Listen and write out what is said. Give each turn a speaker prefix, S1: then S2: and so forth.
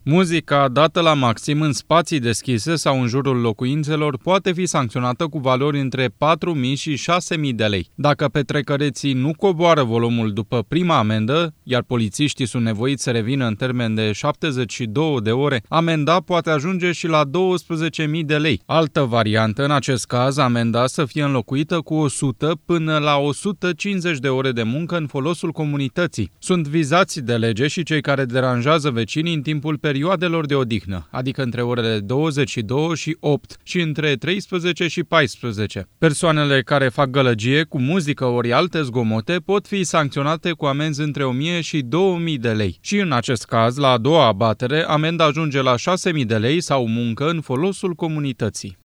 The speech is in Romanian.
S1: Muzica dată la maxim în spații deschise sau în jurul locuințelor poate fi sancționată cu valori între 4.000 și 6.000 de lei. Dacă petrecăreții nu coboară volumul după prima amendă, iar polițiștii sunt nevoiți să revină în termen de 72 de ore, amenda poate ajunge și la 12.000 de lei. Altă variantă, în acest caz, amenda să fie înlocuită cu 100 până la 150 de ore de muncă în folosul comunității. Sunt vizați de lege și cei care deranjează vecinii în timpul perioadelor de odihnă, adică între orele 22 și 8 și între 13 și 14. Persoanele care fac gălăgie cu muzică ori alte zgomote pot fi sancționate cu amenzi între 1.000 și 2.000 de lei. Și în acest caz, la a doua abatere, amenda ajunge la 6.000 de lei sau muncă în folosul comunității.